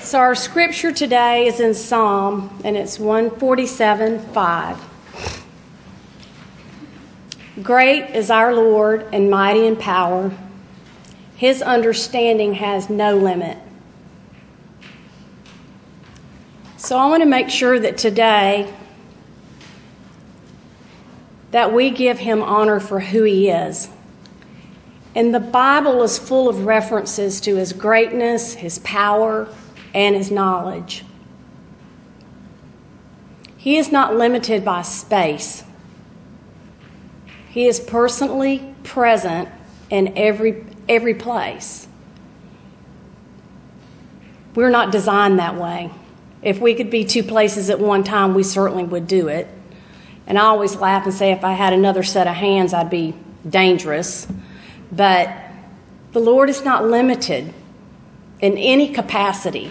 So our scripture today is in Psalm, and it's 147:5. Great is our Lord and mighty in power. His understanding has no limit. So I want to make sure that today that we give him honor for who he is. And the Bible is full of references to his greatness, his power, and his knowledge. He is not limited by space. He is personally present in every place. We're not designed that way. If we could be two places at one time, we certainly would do it. And I always laugh and say if I had another set of hands, I'd be dangerous. But the Lord is not limited in any capacity.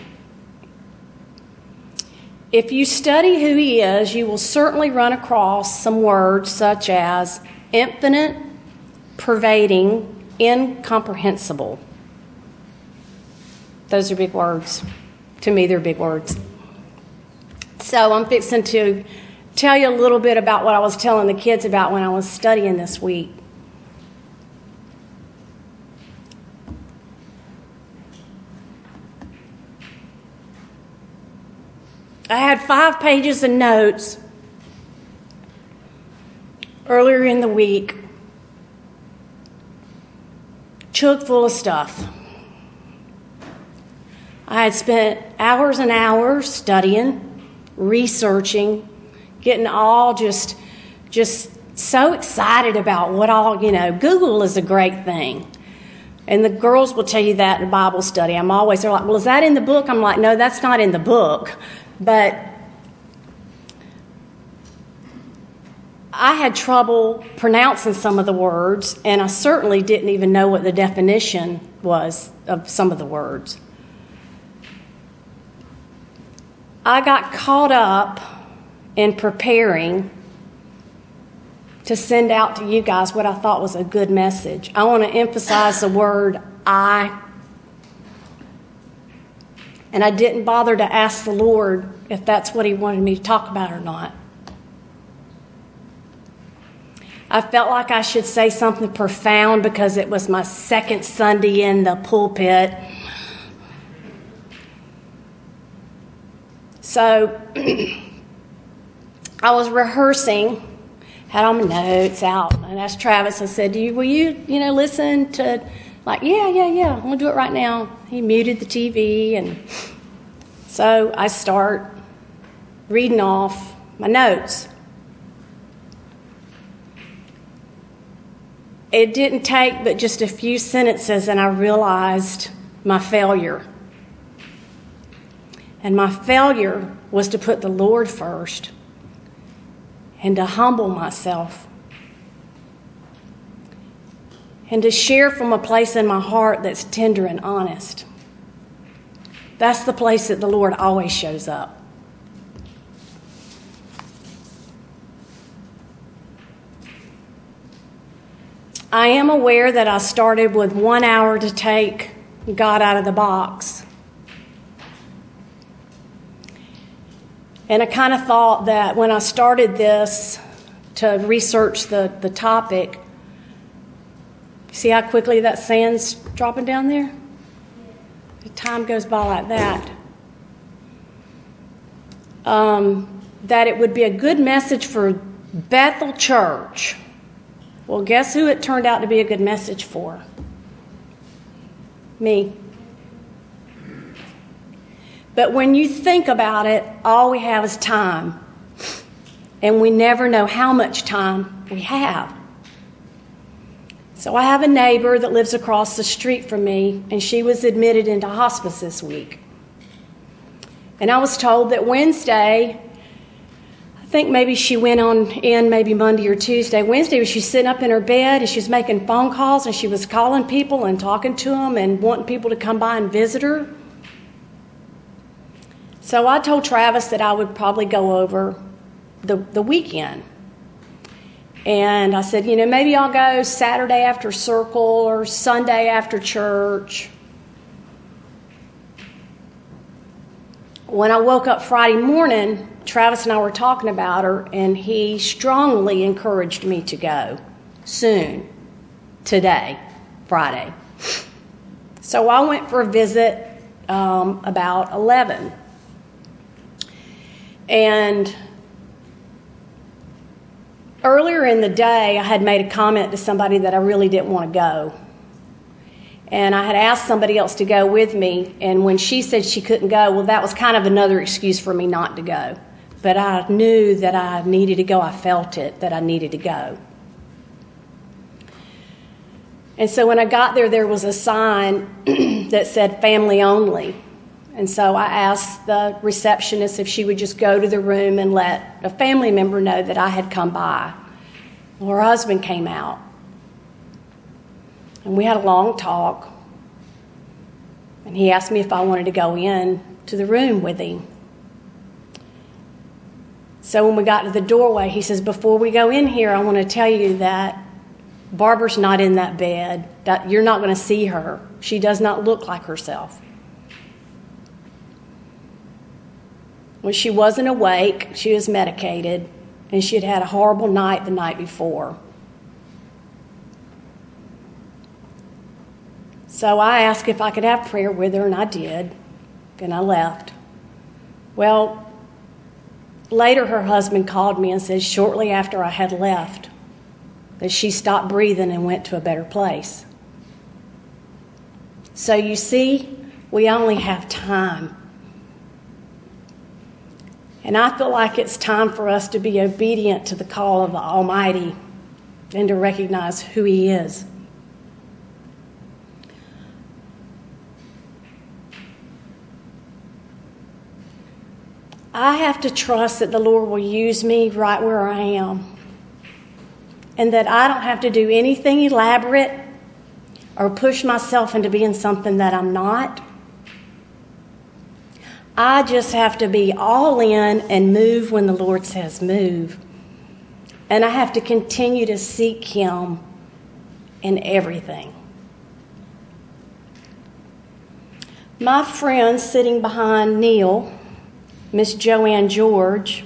If you study who he is, you will certainly run across some words such as infinite, pervading, incomprehensible. Those are big words. To me, they're big words. So I'm fixing to tell you a little bit about what I was telling the kids about when I was studying this week. I had 5 pages of notes earlier in the week, chock full of stuff. I had spent hours and hours studying, researching, getting all just so excited about what all, Google is a great thing. And the girls will tell you that in Bible study. They're like, well, is that in the book? I'm like, no, that's not in the book. But I had trouble pronouncing some of the words, and I certainly didn't even know what the definition was of some of the words. I got caught up in preparing to send out to you guys what I thought was a good message. I want to emphasize the word I. And I didn't bother to ask the Lord if that's what he wanted me to talk about or not. I felt like I should say something profound because it was my second Sunday in the pulpit. So I was rehearsing, had all my notes out, and asked Travis, I said, will you listen to, yeah, I'm going to do it right now. He muted the TV, and so I start reading off my notes. It didn't take but just a few sentences, and I realized my failure. And my failure was to put the Lord first and to humble myself and to share from a place in my heart that's tender and honest. That's the place that the Lord always shows up. I am aware that I started with 1 hour to take God out of the box. And I kind of thought that when I started this to research the topic, see how quickly that sand's dropping down there? The time goes by like that. That it would be a good message for Bethel Church. Well, guess who it turned out to be a good message for? Me. But when you think about it, all we have is time. And we never know how much time we have. So I have a neighbor that lives across the street from me, and she was admitted into hospice this week. And I was told that Wednesday, I think maybe she went on in maybe Monday or Tuesday. Wednesday, she was sitting up in her bed, and she was making phone calls, and she was calling people and talking to them and wanting people to come by and visit her. So I told Travis that I would probably go over the weekend. And I said, maybe I'll go Saturday after circle or Sunday after church. when I woke up Friday morning, Travis and I were talking about her, and he strongly encouraged me to go soon, today, Friday. So I went for a visit about 11. And earlier in the day, I had made a comment to somebody that I really didn't want to go. And I had asked somebody else to go with me, and when she said she couldn't go, well, that was kind of another excuse for me not to go. But I knew that I needed to go. I felt it, that I needed to go. And so when I got there, there was a sign that said family only. And so I asked the receptionist if she would just go to the room and let a family member know that I had come by. Well, her husband came out. And we had a long talk. And he asked me if I wanted to go in to the room with him. So when we got to the doorway, he says, before we go in here, I want to tell you that Barbara's not in that bed. That you're not going to see her. She does not look like herself. When she wasn't awake, she was medicated, and she had had a horrible night the night before. So I asked if I could have prayer with her, and I did, and I left. Well, later her husband called me and said shortly after I had left that she stopped breathing and went to a better place. So you see, we only have time. And I feel like it's time for us to be obedient to the call of the Almighty and to recognize who He is. I have to trust that the Lord will use me right where I am, and that I don't have to do anything elaborate or push myself into being something that I'm not. I just have to be all in and move when the Lord says move. And I have to continue to seek Him in everything. My friend sitting behind Neil, Miss Joanne George,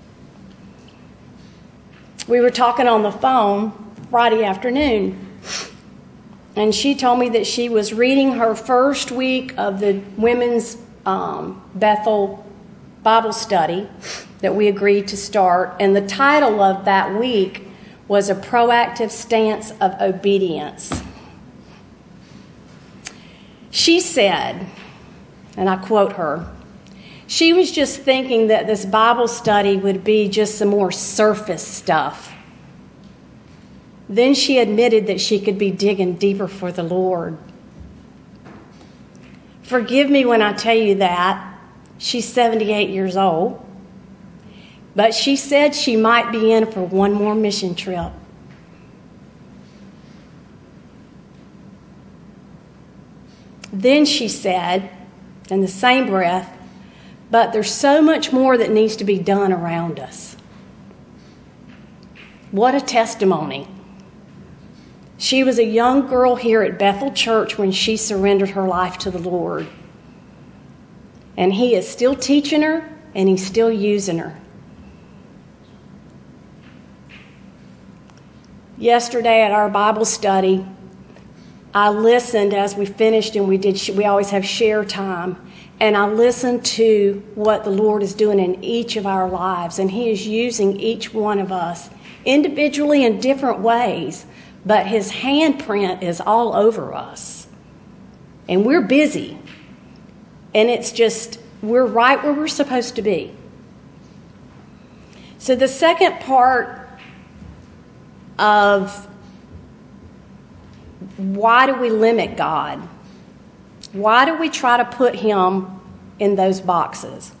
we were talking on the phone Friday afternoon, and she told me that she was reading her first week of the women's Bethel Bible study that we agreed to start, and the title of that week was A Proactive Stance of Obedience. She said, and I quote her, she was just thinking that this Bible study would be just some more surface stuff. Then she admitted that she could be digging deeper for the Lord. Forgive me when I tell you that. She's 78 years old. But she said she might be in for one more mission trip. Then she said, in the same breath, but there's so much more that needs to be done around us. What a testimony. She was a young girl here at Bethel Church when she surrendered her life to the Lord. And He is still teaching her, and He's still using her. Yesterday at our Bible study, I listened as we finished, and we always have share time. And I listened to what the Lord is doing in each of our lives. And He is using each one of us individually in different ways. But His handprint is all over us. And we're busy. And it's just, we're right where we're supposed to be. So the second part of why do we limit God? Why do we try to put Him in those boxes?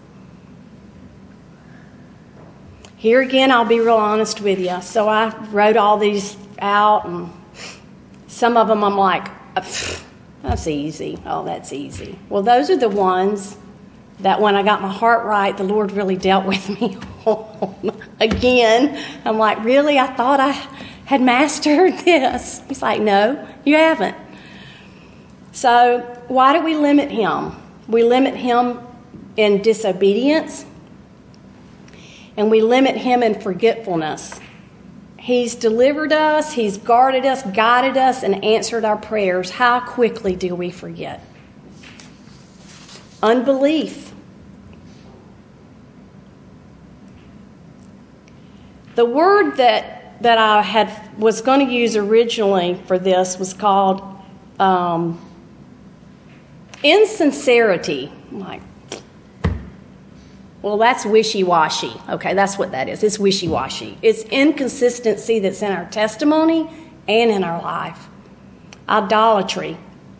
Here again, I'll be real honest with you. So I wrote all these out, and some of them I'm like, that's easy. Oh, that's easy. Well, those are the ones that when I got my heart right, the Lord really dealt with me again. I'm like, really? I thought I had mastered this. He's like, no, you haven't. So why do we limit Him? We limit Him in disobedience, and we limit him in forgetfulness. He's delivered us, he's guarded us, guided us, and answered our prayers. How quickly do we forget? Unbelief. The word that I was going to use originally for this was called insincerity. I'm like, well, that's wishy-washy. Okay, that's what that is. It's wishy-washy. It's inconsistency that's in our testimony and in our life. Idolatry.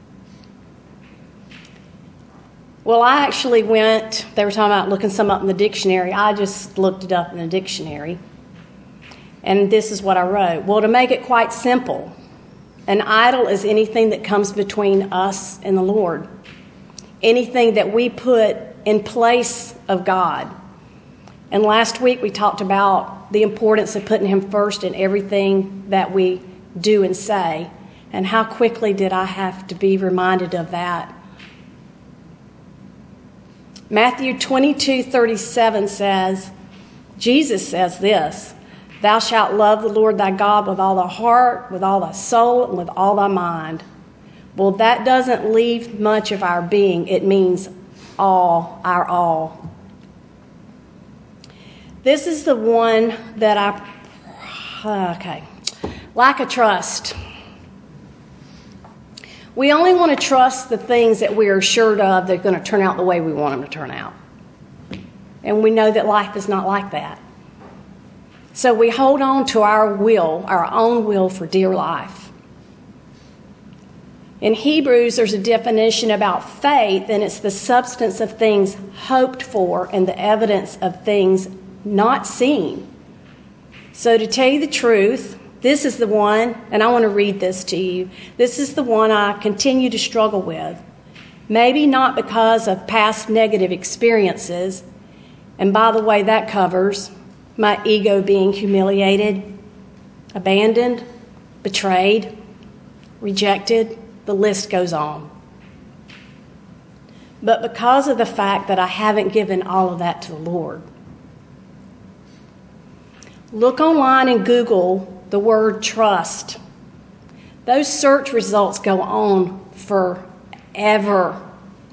Well, I actually they were talking about looking some up in the dictionary. I just looked it up in the dictionary. And this is what I wrote. Well, to make it quite simple, an idol is anything that comes between us and the Lord. Anything that we put in place of God. And last week we talked about the importance of putting him first in everything that we do and say. And how quickly did I have to be reminded of that? Matthew 22:37 says, Jesus says this, "Thou shalt love the Lord thy God with all thy heart, with all thy soul, and with all thy mind." Well, that doesn't leave much of our being. It means all, our all. This is the one that lack of trust. We only want to trust the things that we are assured of that are going to turn out the way we want them to turn out. And we know that life is not like that. So we hold on to our own will for dear life. In Hebrews, there's a definition about faith, and it's the substance of things hoped for and the evidence of things not seen. So to tell you the truth, this is the one, and I want to read this to you. This is the one I continue to struggle with. Maybe not because of past negative experiences, and by the way, that covers my ego being humiliated, abandoned, betrayed, rejected. The list goes on. But because of the fact that I haven't given all of that to the Lord. Look online and Google the word trust. Those search results go on forever.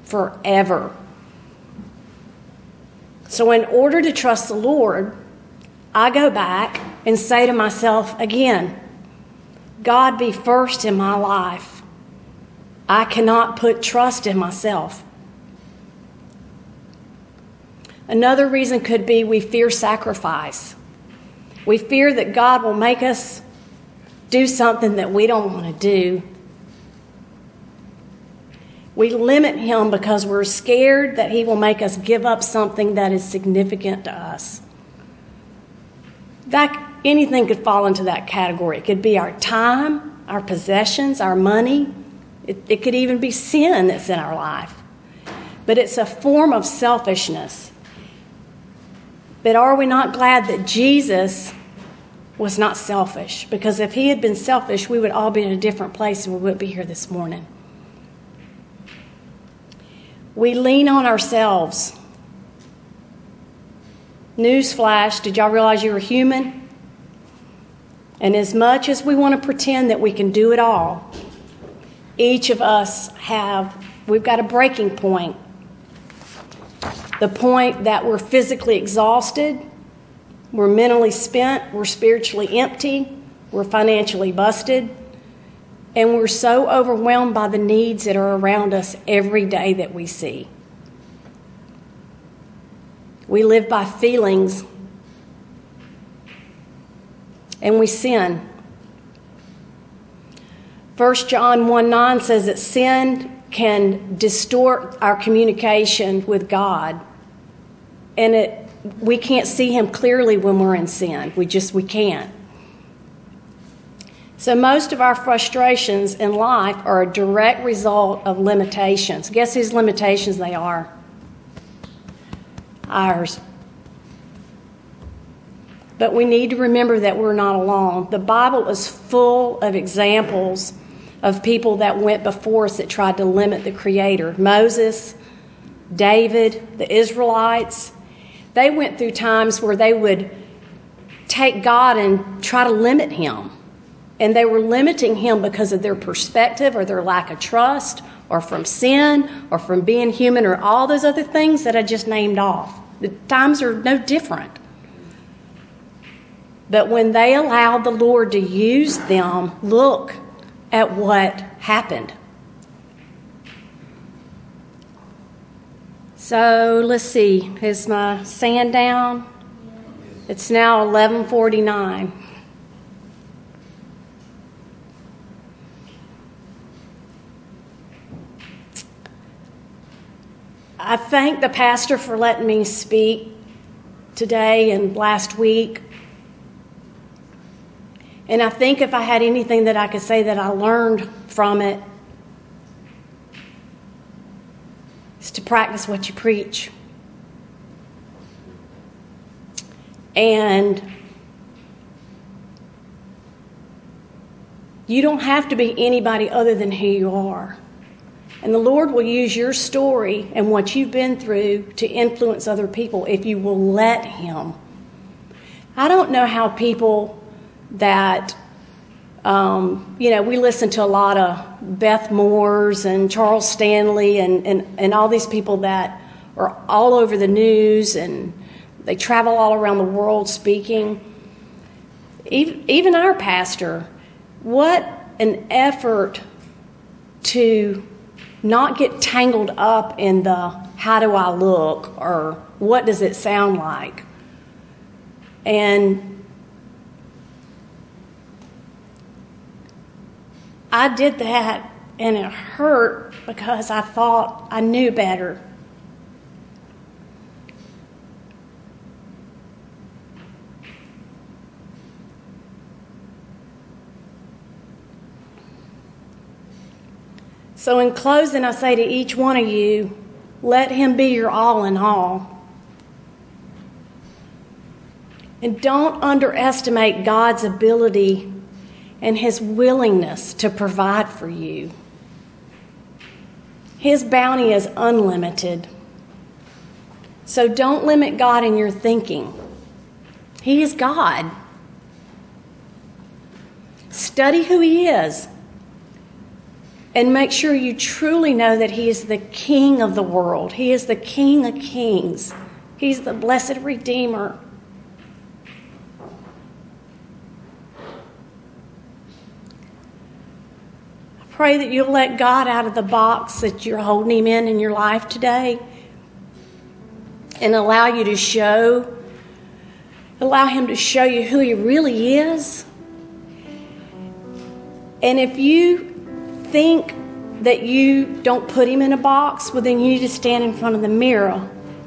So in order to trust the Lord, I go back and say to myself again, God be first in my life. I cannot put trust in myself. Another reason could be we fear sacrifice. We fear that God will make us do something that we don't want to do. We limit him because we're scared that he will make us give up something that is significant to us. Anything could fall into that category. It could be our time, our possessions, our money. It could even be sin that's in our life. But it's a form of selfishness. But are we not glad that Jesus was not selfish? Because if he had been selfish, we would all be in a different place and we wouldn't be here this morning. We lean on ourselves. Newsflash, did y'all realize you were human? And as much as we want to pretend that we can do it all, each of us we've got a breaking point. The point that we're physically exhausted, we're mentally spent, we're spiritually empty, we're financially busted, and we're so overwhelmed by the needs that are around us every day that we see. We live by feelings, and we sin. 1 John 1:9 says that sin can distort our communication with God. And we can't see him clearly when we're in sin. We can't. So most of our frustrations in life are a direct result of limitations. Guess whose limitations they are? Ours. But we need to remember that we're not alone. The Bible is full of examples of people that went before us that tried to limit the Creator. Moses, David, the Israelites, they went through times where they would take God and try to limit him. And they were limiting him because of their perspective or their lack of trust or from sin or from being human or all those other things that I just named off. The times are no different. But when they allowed the Lord to use them, look at what happened. So let's see. Is my sand down? It's now 11:49. I thank the pastor for letting me speak today and last week. And I think if I had anything that I could say that I learned from it, is to practice what you preach. And you don't have to be anybody other than who you are. And the Lord will use your story and what you've been through to influence other people if you will let Him. I don't know how people that, we listen to a lot of Beth Moores and Charles Stanley and all these people that are all over the news and they travel all around the world speaking. Even our pastor, what an effort to not get tangled up in the how do I look or what does it sound like. And I did that and it hurt because I thought I knew better. So in closing, I say to each one of you, let Him be your all in all. And don't underestimate God's ability and His willingness to provide for you. His bounty is unlimited. So don't limit God in your thinking. He is God. Study who He is. And make sure you truly know that He is the King of the world. He is the King of kings. He's the blessed Redeemer. I pray that you'll let God out of the box that you're holding Him in your life today and allow Him to show you who He really is. And if you think that you don't put Him in a box, well, then you need to stand in front of the mirror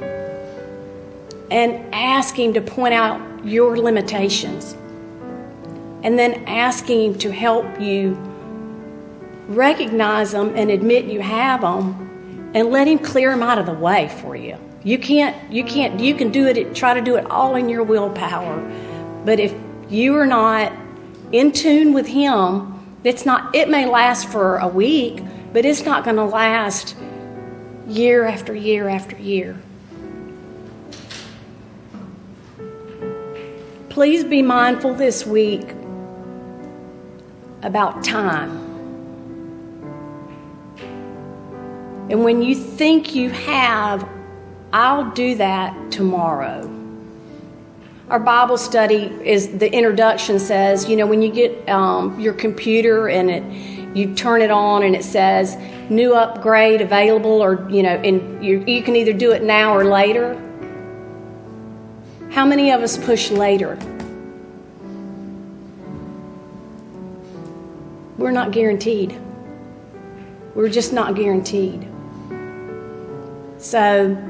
and ask Him to point out your limitations. And then asking Him to help you recognize them and admit you have them and let Him clear them out of the way for you. You can do it, try to do it all in your willpower. But if you are not in tune with Him, it may last for a week, but it's not going to last year after year after year. Please be mindful this week about time. And when you think you have, I'll do that tomorrow. Our Bible study the introduction says, when you get your computer and you turn it on and it says new upgrade available, or and you can either do it now or later. How many of us push later? We're not guaranteed. We're just not guaranteed. So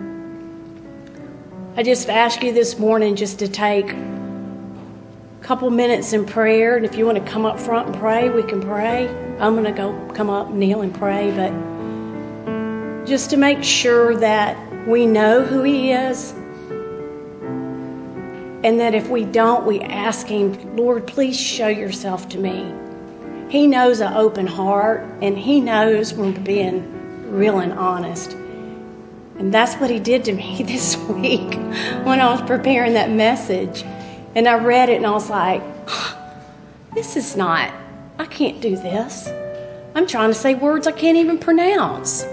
I just ask you this morning just to take a couple minutes in prayer. And if you want to come up front and pray, we can pray. I'm going to come up, kneel and pray. But just to make sure that we know who He is. And that if we don't, we ask Him, Lord, please show yourself to me. He knows an open heart. And He knows when we're being real and honest. And that's what he did to me this week when I was preparing that message. And I read it and I was like, this is not, I can't do this. I'm trying to say words I can't even pronounce.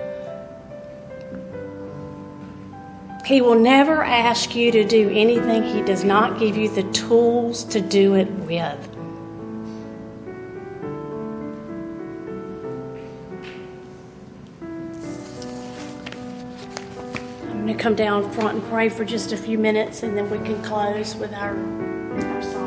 He will never ask you to do anything he does not give you the tools to do it with. I'm going to come down front and pray for just a few minutes, and then we can close with our song.